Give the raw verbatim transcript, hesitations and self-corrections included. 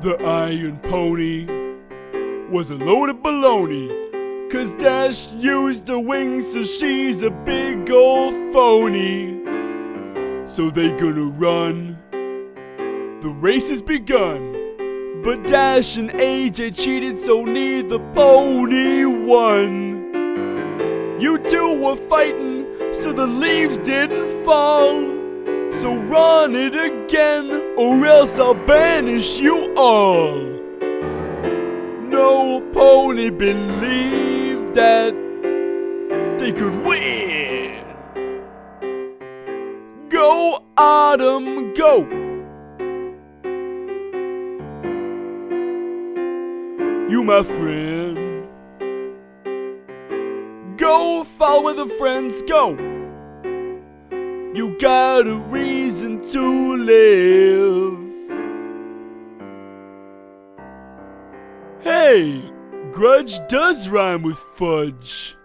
The Iron Pony was a load of baloney, 'cause Dash used her wings, so she's a big old phony. So they gonna run, the race has begun, but Dash and A J cheated, so neither pony won. You two were fighting, so the leaves didn't fall. So run it again, or else I'll banish you all. No pony believed that they could win. Go, Autumn, go! You my friend. Go, follow where the friends go. You got a reason to live. Hey, grudge does rhyme with fudge.